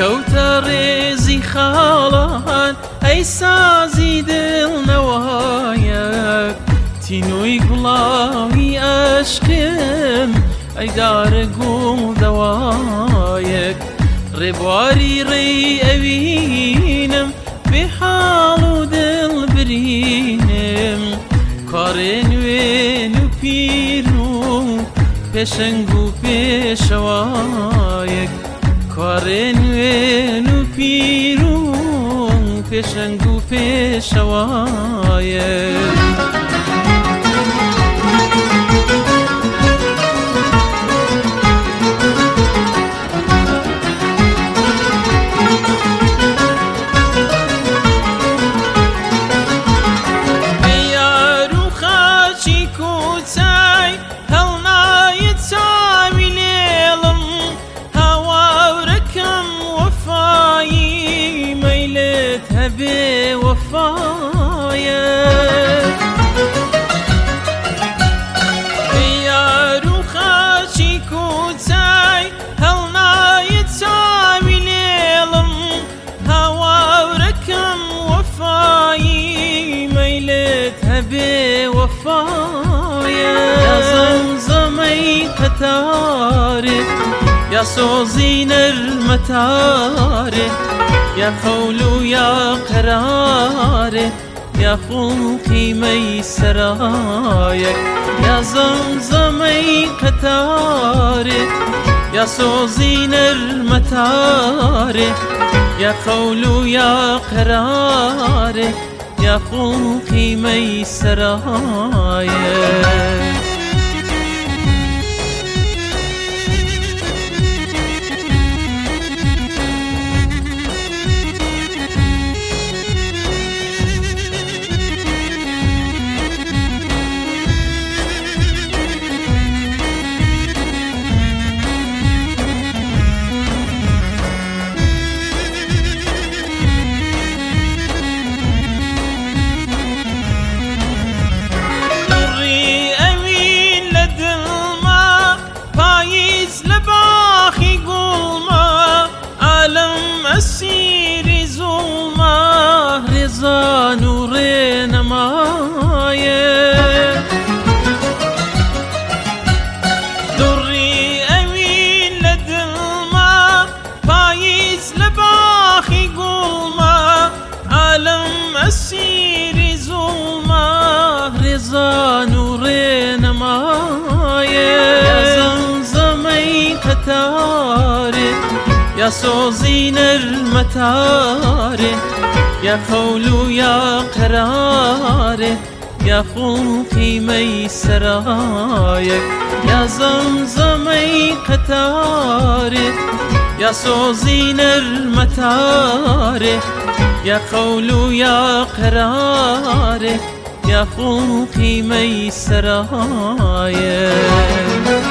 کەوتە ڕێزی خاڵان ئەی سازی دڵنەوایەک تینۆی گوڵاوی عەشقم ئەی دارە گوڵ دەوایەک ڕێبواری ڕێی ئەوینم بێ حاڵ و دڵ برینم کارێ نوێن و پیر و پێشەنگ و پێشەوایەک کارێ نوێن و پیر و پێشەنگ و پێشەوایەک يا زمزمي قتاري يا سوزين المتاري يا خولو يا قراري يا خلقي ميسرايك يا زمزمي قتاري يا سوزين المتاري يا خولو يا قراري يا خلقي ميسرايك سيري ظلمة رضا نورنا مايه دري أمين لدلما فايز لباخي قلما عالم السيري ظلمة رضا نورنا مايه يا زمزمي قتاري يا سوزين المتاري يا خولو يا قراري يا خلقي ميسرايك يا زمزمي قتاري يا سوزين المتاري يا خولو يا قراري يا خلقي ميسرايك